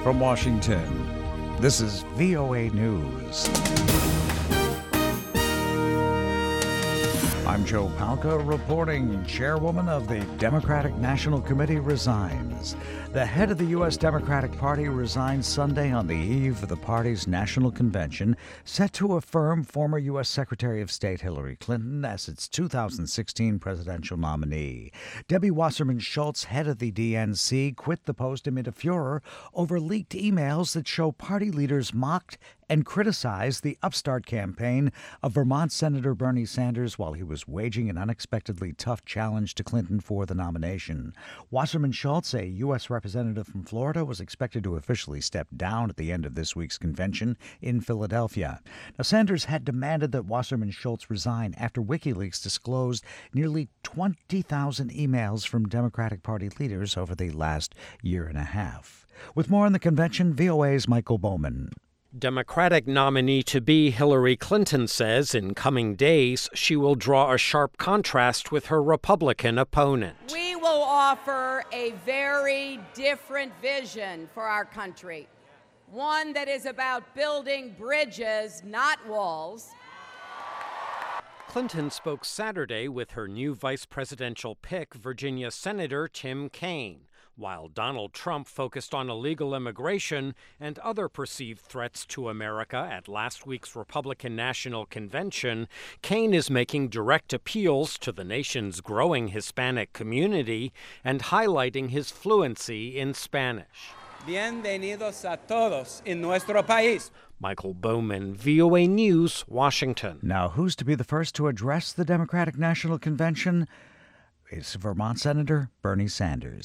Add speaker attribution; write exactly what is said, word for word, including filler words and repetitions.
Speaker 1: From Washington, this is V O A News. I'm Joe Palca reporting. Chairwoman of the Democratic National Committee resigns. The head of the U S Democratic Party resigned Sunday on the eve of the party's national convention, set to affirm former U S Secretary of State Hillary Clinton as its two thousand sixteen presidential nominee. Debbie Wasserman Schultz, head of the D N C, quit the post amid a furor over leaked emails that show party leaders mocked and criticized the upstart campaign of Vermont Senator Bernie Sanders while he was waging an unexpectedly tough challenge to Clinton for the nomination. Wasserman Schultz, a U S representative from Florida, was expected to officially step down at the end of this week's convention in Philadelphia. Now, Sanders had demanded that Wasserman Schultz resign after WikiLeaks disclosed nearly twenty thousand emails from Democratic Party leaders over the last year and a half. With more on the convention, V O A's Michael Bowman.
Speaker 2: Democratic nominee-to-be Hillary Clinton says in coming days she will draw a sharp contrast with her Republican opponent.
Speaker 3: We will offer a very different vision for our country, one that is about building bridges, not walls.
Speaker 2: Clinton spoke Saturday with her new vice presidential pick, Virginia Senator Tim Kaine, while Donald Trump focused on illegal immigration and other perceived threats to America at last week's Republican National Convention. Kaine is making direct appeals to the nation's growing Hispanic community and highlighting his fluency in Spanish.
Speaker 4: Bienvenidos a todos en nuestro país.
Speaker 2: Michael Bowman, V O A News, Washington.
Speaker 1: Now, who's to be the first to address the Democratic National Convention? It's Vermont Senator Bernie Sanders.